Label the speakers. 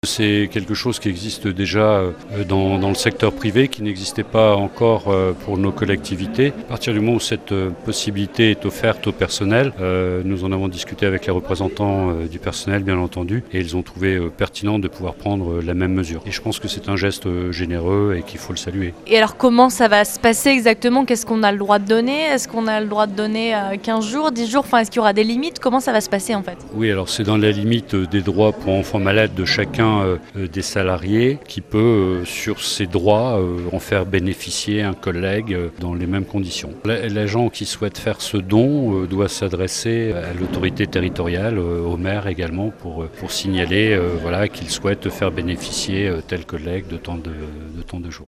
Speaker 1: C'est quelque chose qui existe déjà dans le secteur privé, qui n'existait pas encore pour nos collectivités. À partir du moment où cette possibilité est offerte au personnel, nous en avons discuté avec les représentants du personnel, bien entendu, et ils ont trouvé pertinent de pouvoir prendre la même mesure. Et je pense que c'est un geste généreux et qu'il faut le saluer.
Speaker 2: Et alors comment ça va se passer exactement? Qu'est-ce qu'on a le droit de donner? Est-ce qu'on a le droit de donner 15 jours, 10 jours? Enfin, est-ce qu'il y aura des limites? Comment ça va se passer en fait?
Speaker 1: Oui, alors c'est dans la limite des droits pour enfants malades de chacun des salariés qui peut, sur ses droits, en faire bénéficier un collègue dans les mêmes conditions. L'agent qui souhaite faire ce don doit s'adresser à l'autorité territoriale, au maire également, pour signaler qu'il souhaite faire bénéficier tel collègue de tant de jours.